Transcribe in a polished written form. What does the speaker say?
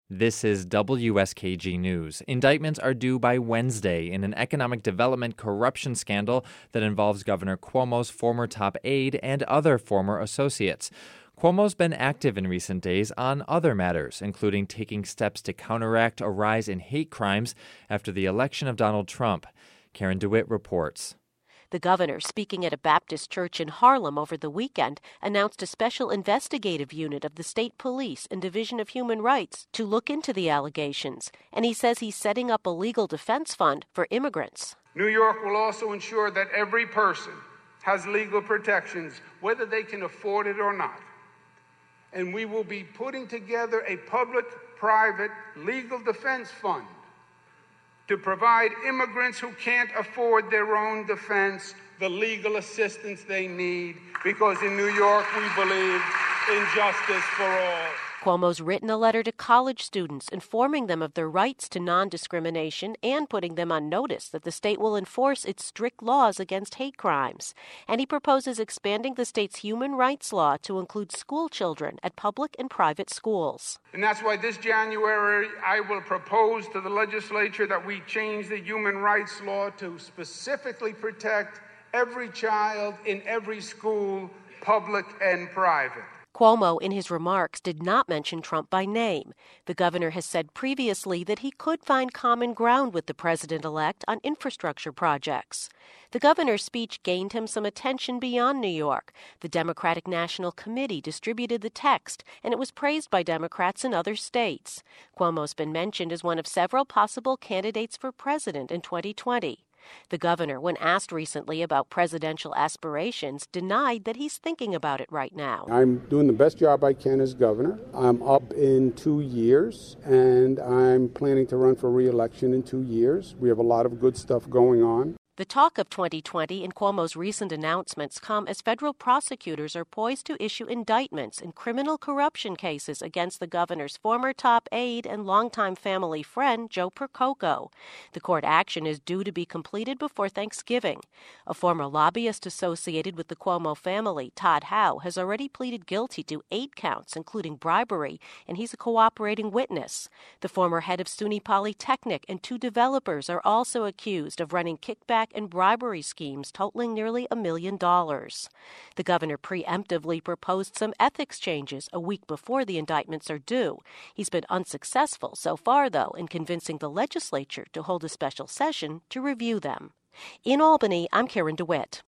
This is WSKG News. Indictments are due by Wednesday in an economic development corruption scandal that involves Governor Cuomo's former top aide and other former associates. Cuomo's been active in recent days on other matters, including taking steps to counteract a rise in hate crimes after the election of Donald Trump. Karen DeWitt reports. The governor, speaking at a Baptist church in Harlem over the weekend, announced a special investigative unit of the state police and Division of Human Rights to look into the allegations. And he says he's setting up a legal defense fund for immigrants. New York will also ensure that every person has legal protections, whether they can afford it or not. And we will be putting together a public-private legal defense fund to provide immigrants who can't afford their own defense the legal assistance they need, because in New York we believe in justice for all. Cuomo's written a letter to college students informing them of their rights to non-discrimination and putting them on notice that the state will enforce its strict laws against hate crimes. And he proposes expanding the state's human rights law to include school children at public and private schools. And that's why this January I will propose to the legislature that we change the human rights law to specifically protect every child in every school, public and private. Cuomo, in his remarks, did not mention Trump by name. The governor has said previously that he could find common ground with the president-elect on infrastructure projects. The governor's speech gained him some attention beyond New York. The Democratic National Committee distributed the text, and it was praised by Democrats in other states. Cuomo's been mentioned as one of several possible candidates for president in 2020. The governor, when asked recently about presidential aspirations, denied that he's thinking about it right now. I'm doing the best job I can as governor. I'm up in 2 years, and I'm planning to run for re-election in 2 years. We have a lot of good stuff going on. The talk of 2020 in Cuomo's recent announcements come as federal prosecutors are poised to issue indictments in criminal corruption cases against the governor's former top aide and longtime family friend, Joe Percoco. The court action is due to be completed before Thanksgiving. A former lobbyist associated with the Cuomo family, Todd Howe, has already pleaded guilty to 8 counts, including bribery, and he's a cooperating witness. The former head of SUNY Polytechnic and 2 developers are also accused of running kickback and bribery schemes totaling nearly $1 million. The governor preemptively proposed some ethics changes a week before the indictments are due. He's been unsuccessful so far, though, in convincing the legislature to hold a special session to review them. In Albany, I'm Karen DeWitt.